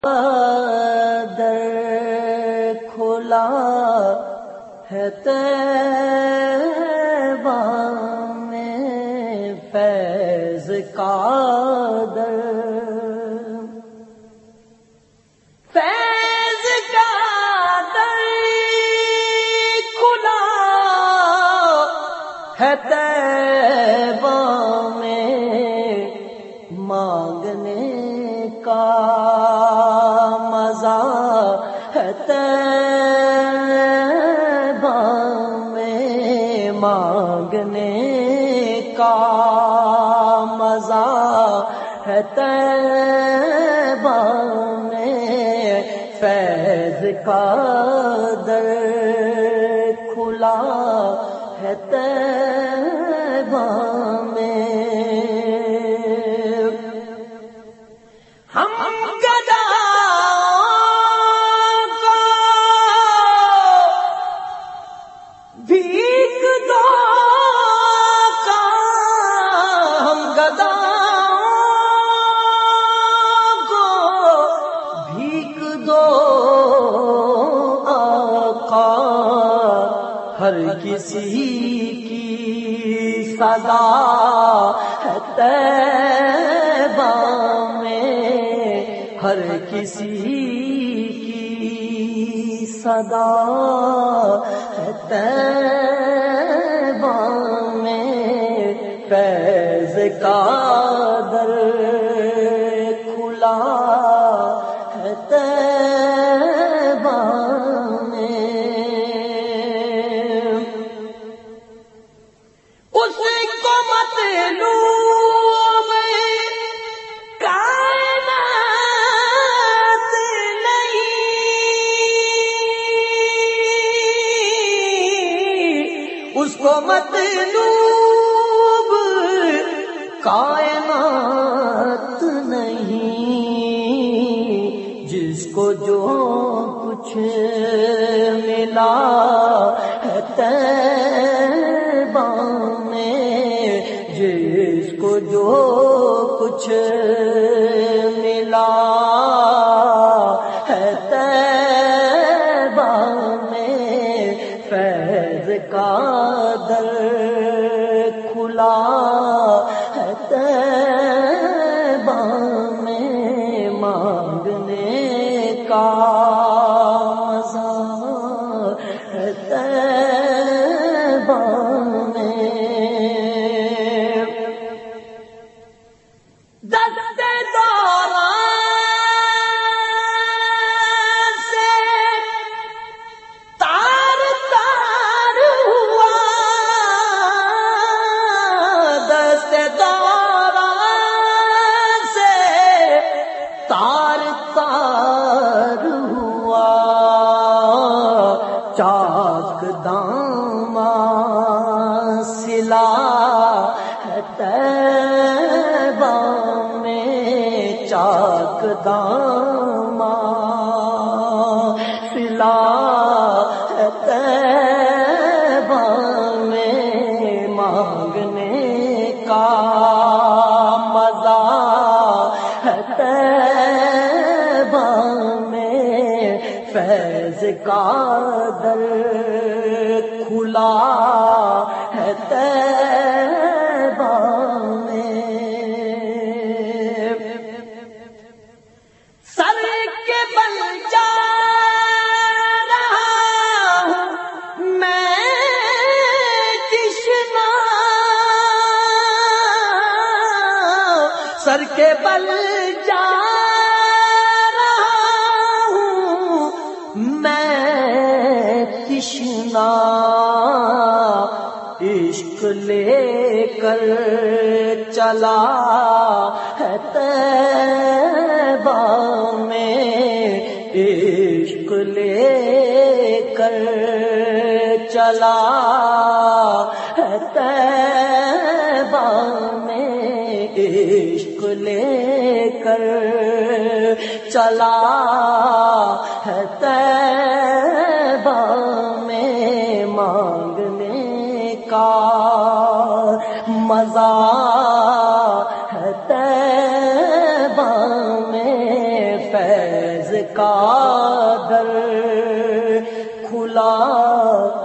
در کھلا ہے طیبہ میں فیض کا در، فیض کا در کھلا ہے طیبہ میں، مانگنے کا مزہ ہے طیبہ میں، مانگنے کا مزہ ہے طیبہ میں، فیض کا در کھلا ہے طیبہ میں۔ ہم گداؤں کو بھیک دو کا، ہم گداؤں کو بھیک دو آقا، ہر کسی کی صدا ہے طیبہ میں، ہر کسی کی صدا ہے طیبہ میں، فیض کا در کھلا ہے طیبہ میں۔ اس کو مطلوب کائنات نہیں، اس کو مطلوب کائنات نہیں، جس کو جو کچھ ملا ہے طیبہ میں، جس کو جو کچھ ملا ہے طیبہ میں، فیض کا در کھلا ہے طیبہ میں، مانگنے کا مزہ ہے طیبہ میں۔ دستے دوران سے تار تار ہوا، دستے دوران سے تار تار ہوا، چاک داماں سلا ہے طیبہ میں، چاک داماں سلا ہے طیبہ میں، مانگنے کا مزہ ہے طیبہ میں، فیض کا در کھلا ہے طیبہ میں۔ سر کے بل جا رہا ہوں میں تشنا، سر کے بل جا رہا ہوں میں تشنا، عشق لے کر چلا ہے طیبہ میں، عشق لے کر چلا ہے طیبہ میں، عشق لے کر چلا ہے طیبہ میں، مانگنے کا مزہ ہے طیبہ میں، فیض فیض کا در کھلا